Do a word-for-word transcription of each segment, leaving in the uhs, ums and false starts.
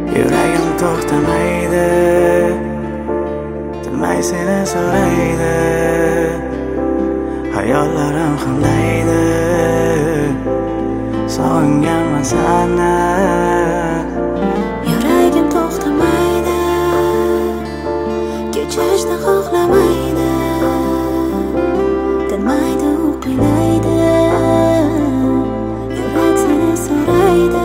Yuragim to'xtamaydi, tinmay seni so'raydi. Hayollarim hamlaydi, sog'inganman seni. Yuragim to'xtamaydi, kechirishni xohlamaydi. Tinmaydi, u qiynaydi, yurak seni so'raydi.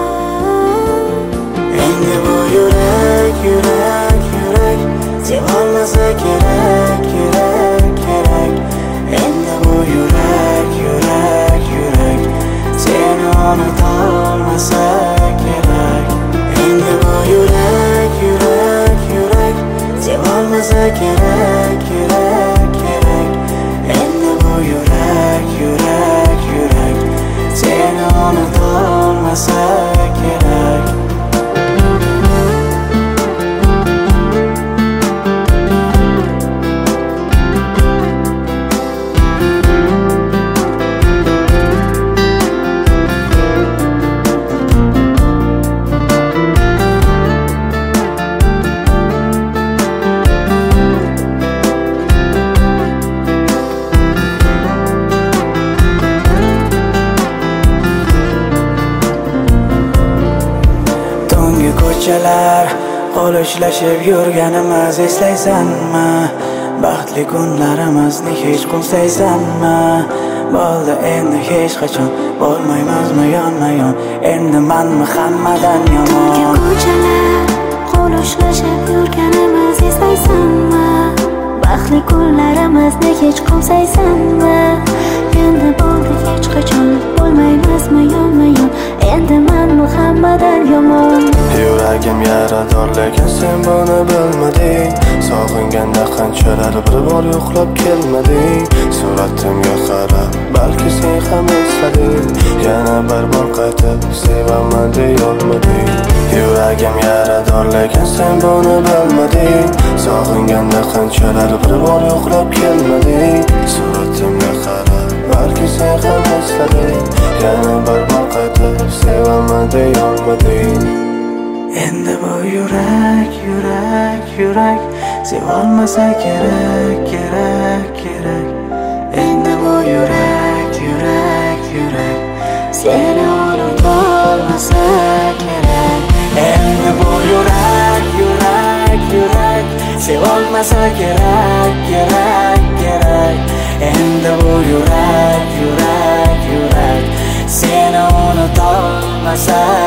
Endi bu yurak, yurak, yurak sevolmasa kerak, kerak, kerak. Endi bu yurak, yurak, yurak seni unutolmasa kerak. Endi bu yurak, yurak, yurak sevolmasa kerak, kerak, kerak. Endi bu yurak, yurak, yurak seni unutolmasa kerak. Ko'chalar qo'l ushlashib yurganimiz eslaysanmi? Baxtli kunlarimizni hech qo'msaysanmi? Bo'ldi endi hech qachon bo'lmaymizmi yonma-yon? Endi menmi hammadan yomon? Ko'chalar qo'l ushlashib yurganimiz eslaysanmi? Baxtli kunlarimizni hech qo'msaysanmi? Endi bo'ldi hech qachon bo'lmaymizmi yonma-yon? Endi menmi hammadan yomon? Yuragim yarador lekin sen buni bilmading. Sog'inganda qanchalar bir bor yo'qlab kelmading. Suratimga qarab balki sen ham eslading. Yana bir bor qaytib sevaman deyolmading. Yuragim yarador lekin sen buni bilmading. Sog'inganda qanchalar bir bor yo'qlab kelmading. Suratimga qarab balki sen ham eslading. Yana bir bor qaytib sevaman deyolmading. Endi bu yurak, yurak, yurak sevolmasa kerak, kerak, kerak. Endi bu yurak, yurak, yurak seni unutolmasa kerak. Endi bu yurak, yurak, yurak sevolmasa kerak, kerak, kerak. Endi bu yurak, yurak, yurak seni unutolmasa